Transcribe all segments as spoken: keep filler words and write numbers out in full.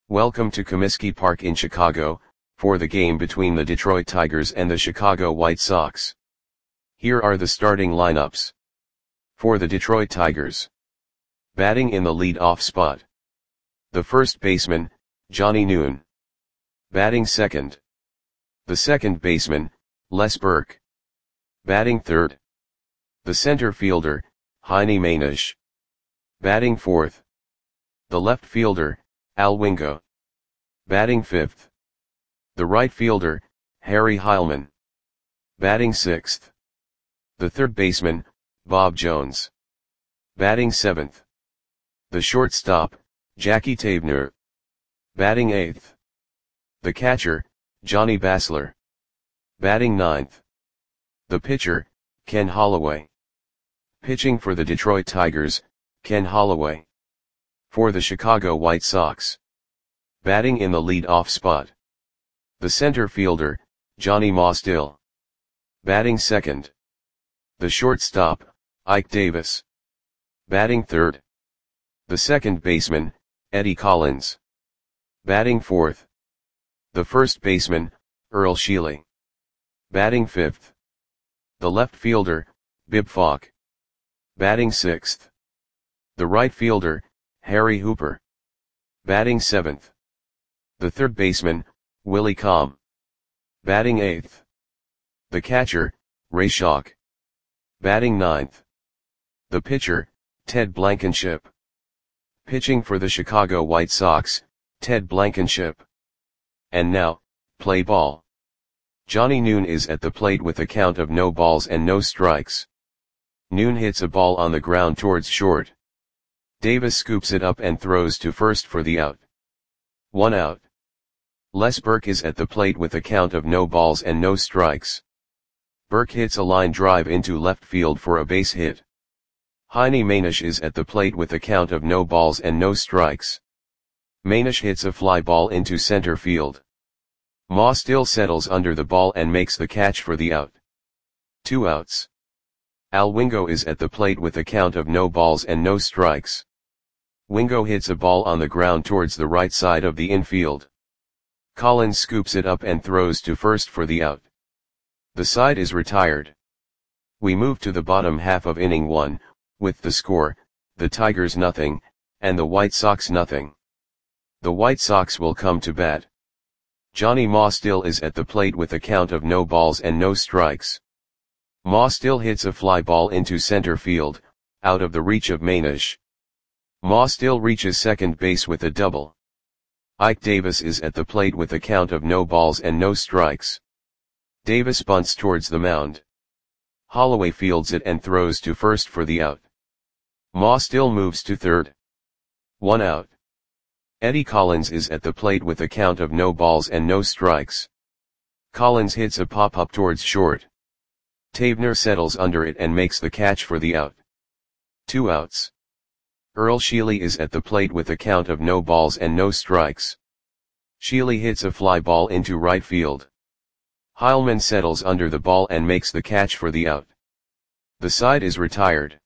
Welcome to Comiskey Park in Chicago, for the game between the Detroit Tigers and the Chicago White Sox. Here are the starting lineups. For the Detroit Tigers. Batting in the lead-off spot. The first baseman, Johnny Noon. Batting second. The second baseman, Les Burke. Batting third. The center fielder, Heiny Mainish. Batting fourth. The left fielder, Al Wingo. Batting fifth. The right fielder, Harry Heilmann. Batting sixth. The third baseman, Bob Jones. Batting seventh. The shortstop, Jackie Tabner. Batting eighth. The catcher, Johnny Basler. Batting ninth. The pitcher, Ken Holloway. Pitching for the Detroit Tigers, Ken Holloway. For the Chicago White Sox. Batting in the lead-off spot. The center fielder, Johnny Mostill. Batting second. The shortstop, Ike Davis. Batting third. The second baseman, Eddie Collins. Batting fourth. The first baseman, Earl Sheely. Batting fifth. The left fielder, Bib Falk. Batting sixth. The right fielder, Harry Hooper. Batting seventh. The third baseman, Willie Comm. Batting eighth. The catcher, Ray Schalk. Batting ninth. The pitcher, Ted Blankenship. Pitching for the Chicago White Sox, Ted Blankenship. And now, play ball. Johnny Noon is at the plate with a count of no balls and no strikes. Noon hits a ball on the ground towards short. Davis scoops it up and throws to first for the out. One out. Les Burke is at the plate with a count of no balls and no strikes. Burke hits a line drive into left field for a base hit. Heiny Mainish is at the plate with a count of no balls and no strikes. Mainish hits a fly ball into center field. Mostill settles under the ball and makes the catch for the out. Two outs. Al Wingo is at the plate with a count of no balls and no strikes. Wingo hits a ball on the ground towards the right side of the infield. Collins scoops it up and throws to first for the out. The side is retired. We move to the bottom half of inning one, with the score, the Tigers nothing, and the White Sox nothing. The White Sox will come to bat. Johnny Mostill is at the plate with a count of no balls and no strikes. Mostill hits a fly ball into center field, out of the reach of Mainish. Mostill reaches second base with a double. Ike Davis is at the plate with a count of no balls and no strikes. Davis bunts towards the mound. Holloway fields it and throws to first for the out. Mostill moves to third. One out. Eddie Collins is at the plate with a count of no balls and no strikes. Collins hits a pop-up towards short. Tabner settles under it and makes the catch for the out. Two outs. Earl Sheely is at the plate with a count of no balls and no strikes. Sheely hits a fly ball into right field. Heilmann settles under the ball and makes the catch for the out. The side is retired.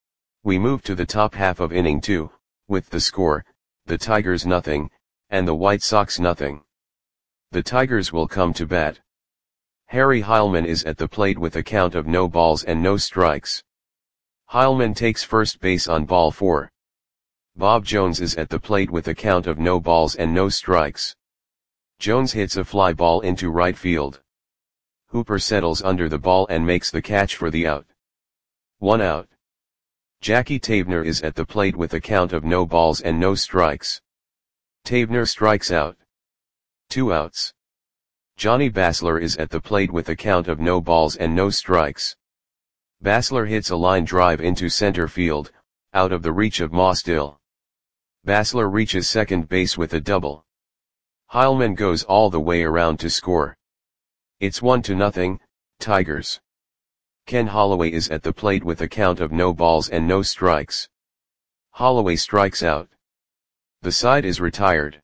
We move to the top half of inning two, with the score, the Tigers nothing, and the White Sox nothing. The Tigers will come to bat. Harry Heilmann is at the plate with a count of no balls and no strikes. Heilmann takes first base on ball four. Bob Jones is at the plate with a count of no balls and no strikes. Jones hits a fly ball into right field. Hooper settles under the ball and makes the catch for the out. One out. Jackie Tabner is at the plate with a count of no balls and no strikes. Tabner strikes out. Two outs. Johnny Basler is at the plate with a count of no balls and no strikes. Basler hits a line drive into center field, out of the reach of Mostill. Basler reaches second base with a double. Heilmann goes all the way around to score. It's one to nothing, Tigers. Ken Holloway is at the plate with a count of no balls and no strikes. Holloway strikes out. The side is retired.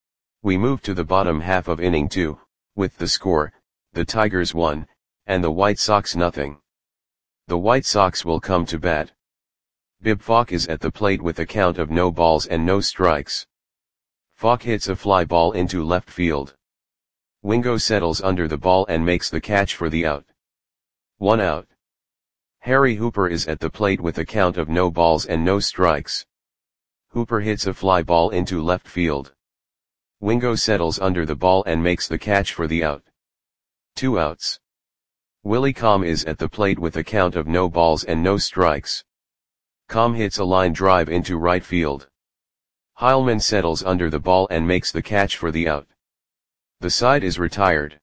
We move to the bottom half of inning two, with the score, the Tigers one, and the White Sox nothing. The White Sox will come to bat. Bib Falk is at the plate with a count of no balls and no strikes. Falk hits a fly ball into left field. Wingo settles under the ball and makes the catch for the out. One out. Harry Hooper is at the plate with a count of no balls and no strikes. Hooper hits a fly ball into left field. Wingo settles under the ball and makes the catch for the out. Two outs. Willie Comm is at the plate with a count of no balls and no strikes. Comm hits a line drive into right field. Heilman settles under the ball and makes the catch for the out. The side is retired.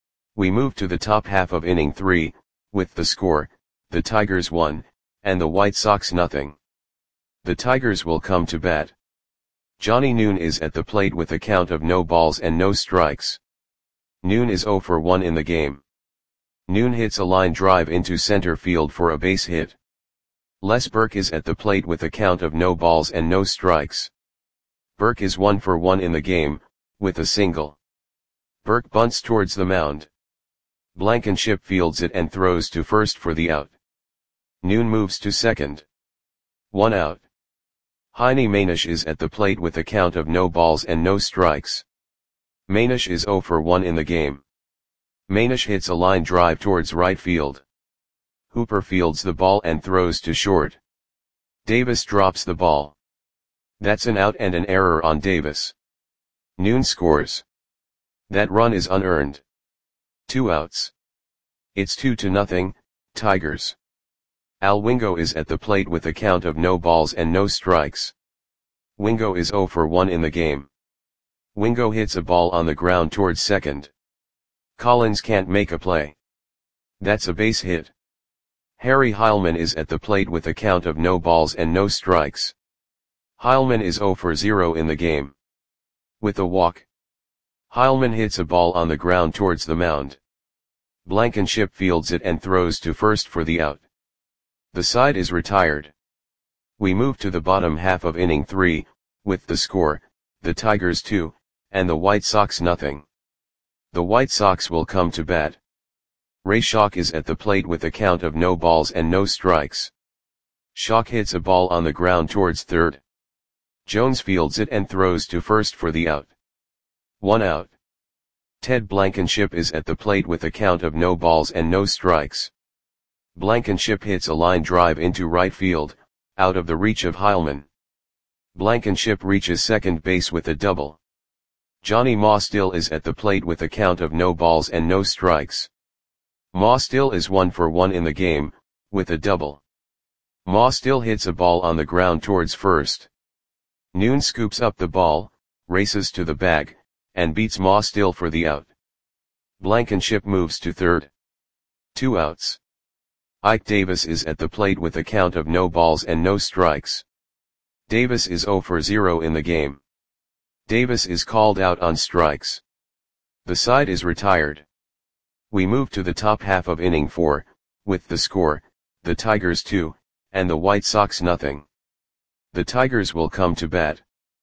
We move to the top half of inning three, with the score, the Tigers one, and the White Sox nothing. The Tigers will come to bat. Johnny Noon is at the plate with a count of no balls and no strikes. Noon is oh for one in the game. Noon hits a line drive into center field for a base hit. Les Burke is at the plate with a count of no balls and no strikes. Burke is one for one in the game, with a single. Burke bunts towards the mound. Blankenship fields it and throws to first for the out. Noon moves to second. One out. Heine Manish is at the plate with a count of no balls and no strikes. Manish is oh for one in the game. Manish hits a line drive towards right field. Hooper fields the ball and throws to short. Davis drops the ball. That's an out and an error on Davis. Noon scores. That run is unearned. Two outs. It's two to nothing, Tigers. Al Wingo is at the plate with a count of no balls and no strikes. Wingo is oh for one in the game. Wingo hits a ball on the ground towards second. Collins can't make a play. That's a base hit. Harry Heilman is at the plate with a count of no balls and no strikes. Heilman is oh for zero in the game. With a walk. Heilman hits a ball on the ground towards the mound. Blankenship fields it and throws to first for the out. The side is retired. We move to the bottom half of inning three, with the score, the Tigers two, and the White Sox nothing. The White Sox will come to bat. Ray Schalk is at the plate with a count of no balls and no strikes. Schalk hits a ball on the ground towards third. Jones fields it and throws to first for the out. One out. Ted Blankenship is at the plate with a count of no balls and no strikes. Blankenship hits a line drive into right field, out of the reach of Heilman. Blankenship reaches second base with a double. Johnny Maustill is at the plate with a count of no balls and no strikes. Maustill is one for one in the game, with a double. Maustill hits a ball on the ground towards first. Noon scoops up the ball, races to the bag, and beats Maustill for the out. Blankenship moves to third. Two outs. Ike Davis is at the plate with a count of no balls and no strikes. Davis is oh for zero in the game. Davis is called out on strikes. The side is retired. We move to the top half of inning four, with the score, the Tigers two, and the White Sox nothing. The Tigers will come to bat.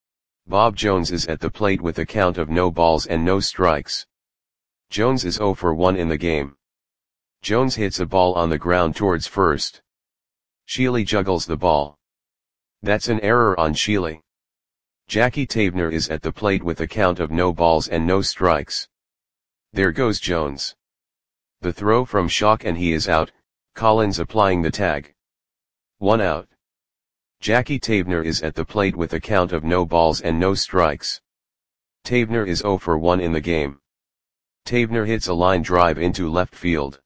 Bob Jones is at the plate with a count of no balls and no strikes. Jones is oh for one in the game. Jones hits a ball on the ground towards first. Sheely juggles the ball. That's an error on Sheely. Jackie Tavener is at the plate with a count of no balls and no strikes. There goes Jones. The throw from Schalk and he is out, Collins applying the tag. One out. Jackie Tavener is at the plate with a count of no balls and no strikes. Tavener is oh for one in the game. Tavener hits a line drive into left field.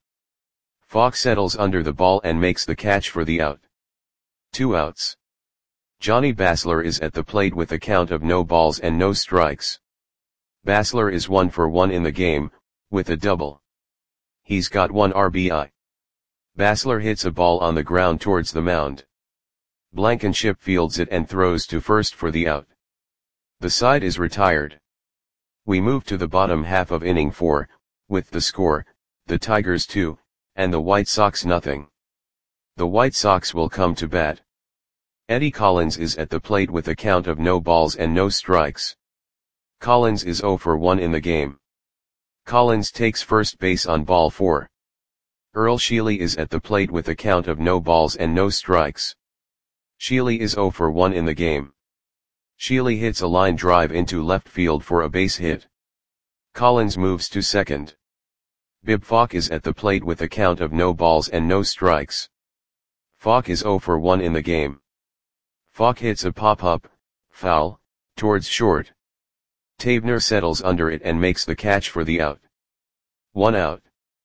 Falk settles under the ball and makes the catch for the out. Two outs. Johnny Basler is at the plate with a count of no balls and no strikes. Basler is one for one in the game, with a double. He's got one R B I. Basler hits a ball on the ground towards the mound. Blankenship fields it and throws to first for the out. The side is retired. We move to the bottom half of inning four, with the score, the Tigers two, and the White Sox nothing. The White Sox will come to bat. Eddie Collins is at the plate with a count of no balls and no strikes. Collins is oh for one in the game. Collins takes first base on ball four. Earl Sheely is at the plate with a count of no balls and no strikes. Sheely is oh for one in the game. Sheely hits a line drive into left field for a base hit. Collins moves to second. Bib Falk is at the plate with a count of no balls and no strikes. Falk is oh for one in the game. Falk hits a pop-up, foul, towards short. Tavener settles under it and makes the catch for the out. One out.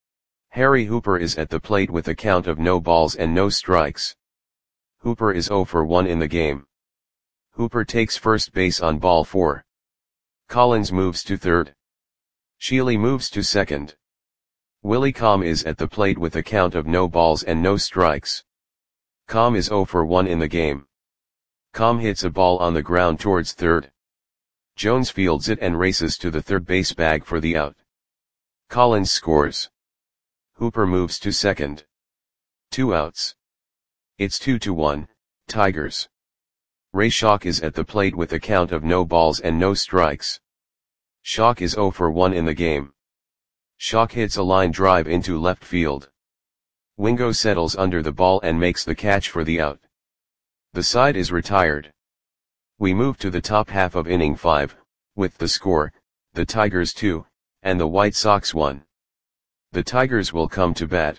Harry Hooper is at the plate with a count of no balls and no strikes. Hooper is oh for one in the game. Hooper takes first base on ball four. Collins moves to third. Sheely moves to second. Willie Comm is at the plate with a count of no balls and no strikes. Comm is oh for one in the game. Comm hits a ball on the ground towards third. Jones fields it and races to the third base bag for the out. Collins scores. Hooper moves to second. Two outs. It's two to one, Tigers. Ray Schock is at the plate with a count of no balls and no strikes. Schock is oh for one in the game. Schock hits a line drive into left field. Wingo settles under the ball and makes the catch for the out. The side is retired. We move to the top half of inning five, with the score, the Tigers two, and the White Sox one. The Tigers will come to bat.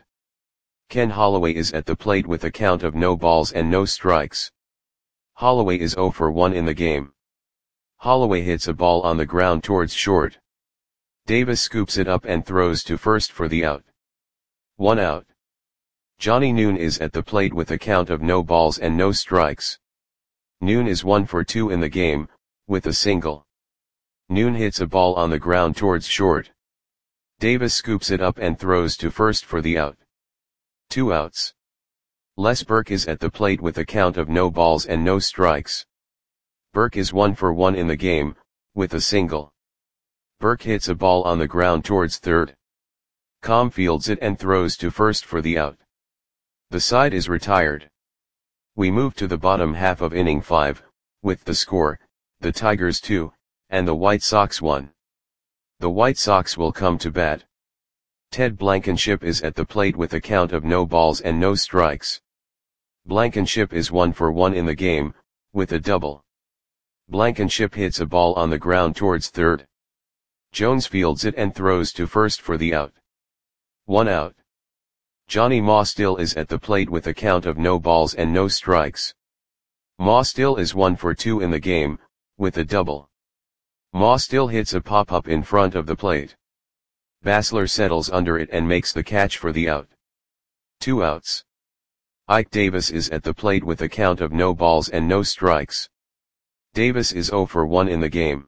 Ken Holloway is at the plate with a count of no balls and no strikes. Holloway is oh for one in the game. Holloway hits a ball on the ground towards short. Davis scoops it up and throws to first for the out. One out. Johnny Noon is at the plate with a count of no balls and no strikes. Noon is one for two in the game, with a single. Noon hits a ball on the ground towards short. Davis scoops it up and throws to first for the out. Two outs. Les Burke is at the plate with a count of no balls and no strikes. Burke is one for one in the game, with a single. Burke hits a ball on the ground towards third. Comm fields it and throws to first for the out. The side is retired. We move to the bottom half of inning five, with the score, the Tigers two, and the White Sox one. The White Sox will come to bat. Ted Blankenship is at the plate with a count of no balls and no strikes. Blankenship is one for one in the game, with a double. Blankenship hits a ball on the ground towards third. Jones fields it and throws to first for the out. One out. Johnny Maustill is at the plate with a count of no balls and no strikes. Maustill is one for two in the game, with a double. Maustill hits a pop-up in front of the plate. Bassler settles under it and makes the catch for the out. Two outs. Ike Davis is at the plate with a count of no balls and no strikes. Davis is oh for one in the game.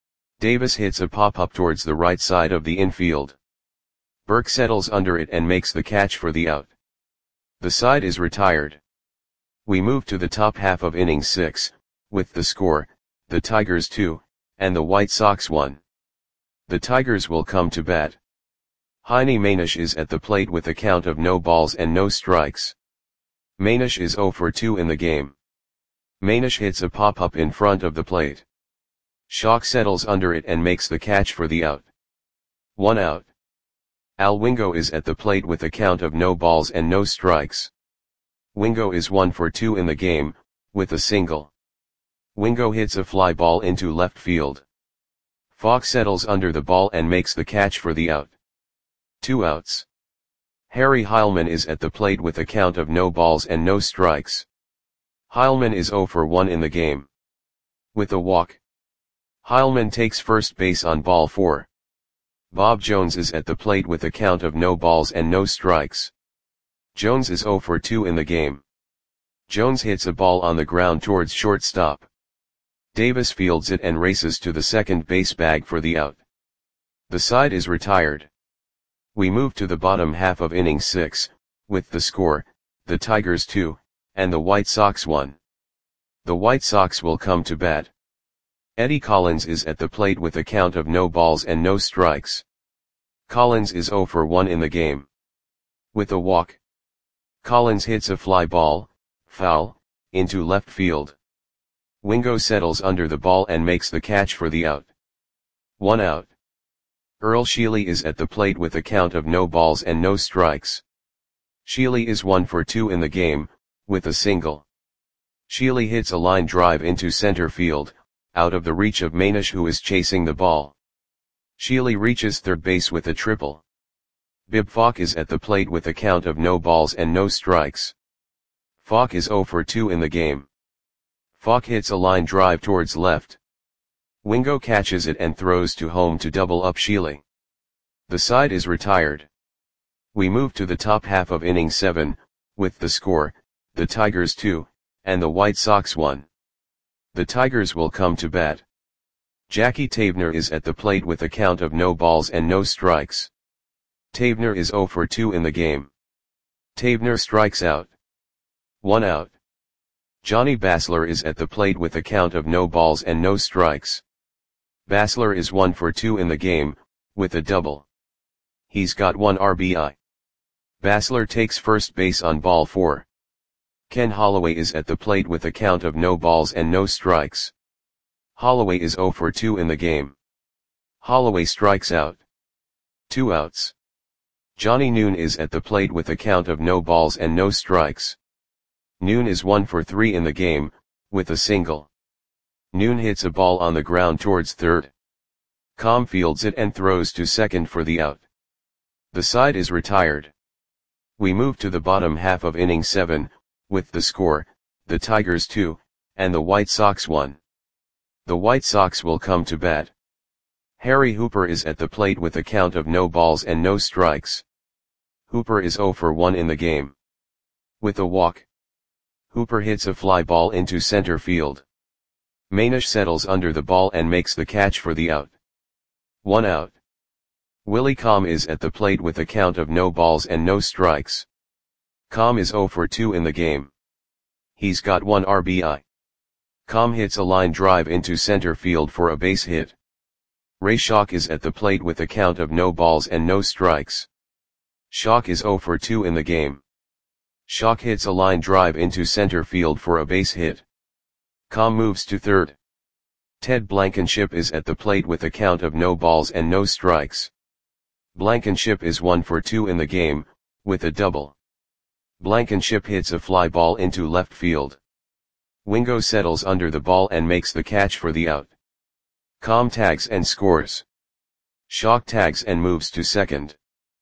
Davis hits a pop-up towards the right side of the infield. Burke settles under it and makes the catch for the out. The side is retired. We move to the top half of inning six, with the score, the Tigers two, and the White Sox one. The Tigers will come to bat. Heine Manish is at the plate with a count of no balls and no strikes. Manish is oh for two in the game. Manish hits a pop-up in front of the plate. Schock settles under it and makes the catch for the out. One out. Al Wingo is at the plate with a count of no balls and no strikes. Wingo is one for two in the game, with a single. Wingo hits a fly ball into left field. Falk settles under the ball and makes the catch for the out. Two outs. Harry Heilman is at the plate with a count of no balls and no strikes. Heilman is oh for one in the game. With a walk. Heilman takes first base on ball four. Bob Jones is at the plate with a count of no balls and no strikes. Jones is oh for two in the game. Jones hits a ball on the ground towards shortstop. Davis fields it and races to the second base bag for the out. The side is retired. We move to the bottom half of inning six, with the score, the Tigers two, and the White Sox one. The White Sox will come to bat. Eddie Collins is at the plate with a count of no balls and no strikes. Collins is oh for one in the game. With a walk. Collins hits a fly ball, foul, into left field. Wingo settles under the ball and makes the catch for the out. One out. Earl Sheely is at the plate with a count of no balls and no strikes. Sheely is one for two in the game, with a single. Sheely hits a line drive into center field, out of the reach of Manish, who is chasing the ball. Sheely reaches third base with a triple. Bib Falk is at the plate with a count of no balls and no strikes. Falk is zero for two in the game. Falk hits a line drive towards left. Wingo catches it and throws to home to double up Sheely. The side is retired. We move to the top half of inning seven, with the score, the Tigers two, and the White Sox one. The Tigers will come to bat. Jackie Tavener is at the plate with a count of no balls and no strikes. Tavener is zero for two in the game. Tavener strikes out. One out. Johnny Basler is at the plate with a count of no balls and no strikes. Basler is one for two in the game, with a double. He's got one R B I. Basler takes first base on ball four. Ken Holloway is at the plate with a count of no balls and no strikes. Holloway is zero for two in the game. Holloway strikes out. Two outs. Johnny Noon is at the plate with a count of no balls and no strikes. Noon is one for three in the game, with a single. Noon hits a ball on the ground towards third. Com fields it and throws to second for the out. The side is retired. We move to the bottom half of inning seven, with the score, the Tigers two, and the White Sox one. The White Sox will come to bat. Harry Hooper is at the plate with a count of no balls and no strikes. Hooper is zero for one in the game. With a walk, Hooper hits a fly ball into center field. Manish settles under the ball and makes the catch for the out. One out. Willie Com is at the plate with a count of no balls and no strikes. Com is zero for two in the game. He's got one R B I. Com hits a line drive into center field for a base hit. Ray Schock is at the plate with a count of no balls and no strikes. Schock is zero for two in the game. Schock hits a line drive into center field for a base hit. Com moves to third. Ted Blankenship is at the plate with a count of no balls and no strikes. Blankenship is one for two in the game, with a double. Blankenship hits a fly ball into left field. Wingo settles under the ball and makes the catch for the out. Com tags and scores. Schock tags and moves to second.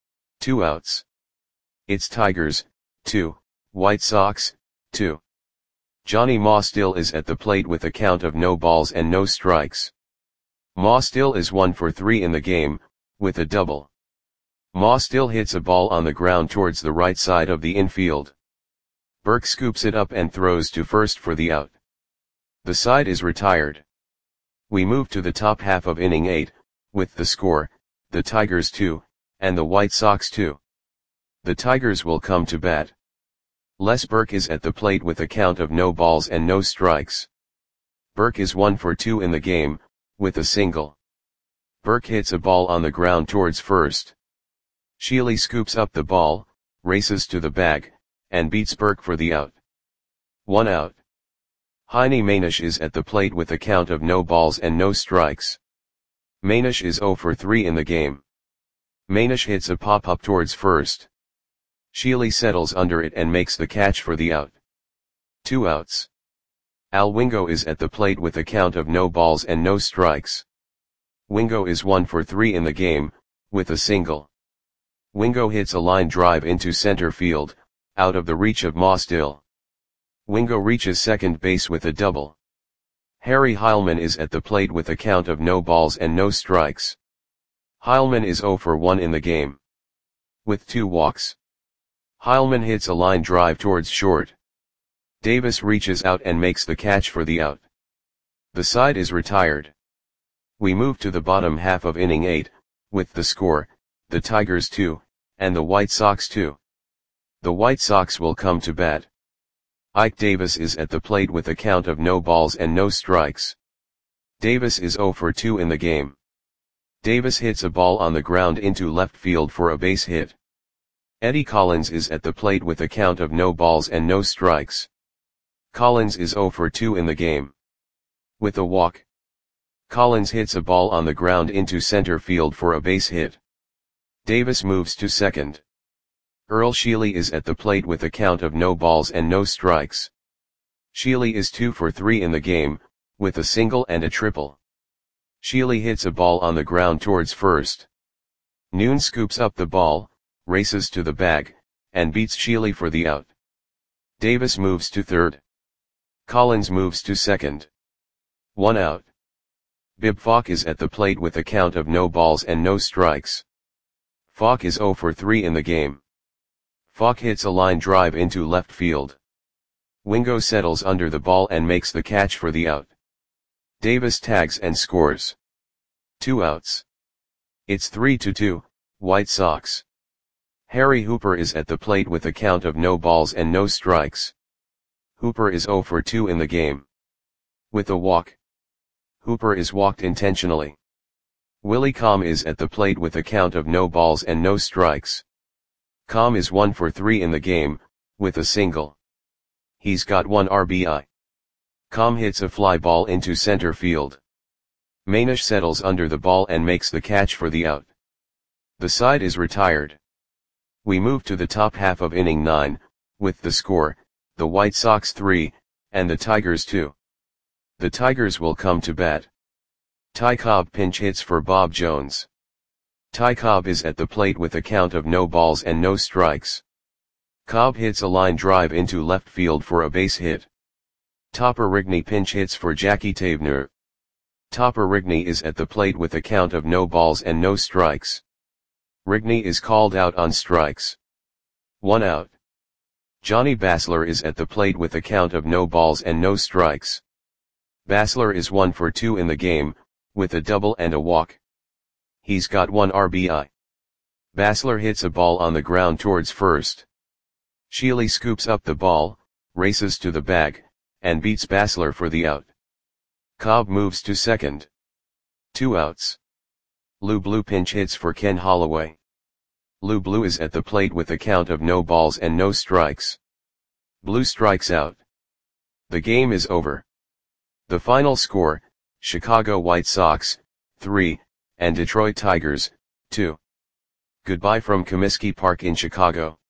Two outs. It's Tigers, two, White Sox, two. Johnny Maustill is at the plate with a count of no balls and no strikes. Maustill is one for three in the game, with a double. Maustill hits a ball on the ground towards the right side of the infield. Burke scoops it up and throws to first for the out. The side is retired. We move to the top half of inning eight, with the score, the Tigers two, and the White Sox two. The Tigers will come to bat. Les Burke is at the plate with a count of no balls and no strikes. Burke is one for two in the game, with a single. Burke hits a ball on the ground towards first. Sheely scoops up the ball, races to the bag, and beats Burke for the out. One out. Heine Manish is at the plate with a count of no balls and no strikes. Manish is zero for three in the game. Manish hits a pop-up towards first. Sheely settles under it and makes the catch for the out. Two outs. Al Wingo is at the plate with a count of no balls and no strikes. Wingo is one for three in the game, with a single. Wingo hits a line drive into center field, out of the reach of Maustill. Wingo reaches second base with a double. Harry Heilman is at the plate with a count of no balls and no strikes. Heilman is zero for one in the game. With two walks. Heilman hits a line drive towards short. Davis reaches out and makes the catch for the out. The side is retired. We move to the bottom half of inning eight, with the score, the Tigers two, and the White Sox two. The White Sox will come to bat. Ike Davis is at the plate with a count of no balls and no strikes. Davis is zero for two in the game. Davis hits a ball on the ground into left field for a base hit. Eddie Collins is at the plate with a count of no balls and no strikes. Collins is zero for two in the game. With a walk. Collins hits a ball on the ground into center field for a base hit. Davis moves to second. Earl Sheely is at the plate with a count of no balls and no strikes. Sheely is two for three in the game, with a single and a triple. Sheely hits a ball on the ground towards first. Noon scoops up the ball, races to the bag, and beats Sheely for the out. Davis moves to third. Collins moves to second. One out. Bib Falk is at the plate with a count of no balls and no strikes. Falk is zero for three in the game. Falk hits a line drive into left field. Wingo settles under the ball and makes the catch for the out. Davis tags and scores. Two outs. It's three to two, White Sox. Harry Hooper is at the plate with a count of no balls and no strikes. Hooper is zero for two in the game. With a walk. Hooper is walked intentionally. Willie Comm is at the plate with a count of no balls and no strikes. Comm is one for three in the game, with a single. He's got one R B I. Comm hits a fly ball into center field. Manish settles under the ball and makes the catch for the out. The side is retired. We move to the top half of inning nine, with the score, the White Sox three, and the Tigers two. The Tigers will come to bat. Ty Cobb pinch hits for Bob Jones. Ty Cobb is at the plate with a count of no balls and no strikes. Cobb hits a line drive into left field for a base hit. Topper Rigney pinch hits for Jackie Tavener. Topper Rigney is at the plate with a count of no balls and no strikes. Rigney is called out on strikes. One out. Johnny Basler is at the plate with a count of no balls and no strikes. Basler is one for two in the game, with a double and a walk. He's got one R B I. Basler hits a ball on the ground towards first. Sheely scoops up the ball, races to the bag, and beats Basler for the out. Cobb moves to second. Two outs. Lou Blue pinch hits for Ken Holloway. Lou Blue is at the plate with a count of no balls and no strikes. Blue strikes out. The game is over. The final score, Chicago White Sox, three, and Detroit Tigers, two. Goodbye from Comiskey Park in Chicago.